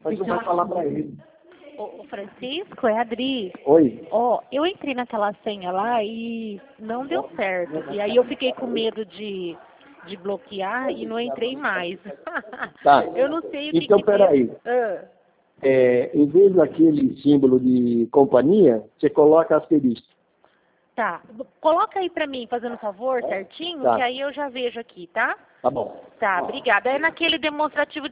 Mas não vai falar para ele. Ô, Francisco, é a Adri. Oi. Ó, eu entrei naquela senha lá e não deu certo. E aí eu fiquei com medo de bloquear e não entrei mais. Tá. Eu não sei o que Então, que peraí. Em vez daquele símbolo de companhia, você coloca asterisco. Tá. Coloca aí pra mim, fazendo favor, certinho, Tá. que aí eu já vejo aqui, tá? Tá bom. Tá, obrigada. É naquele demonstrativo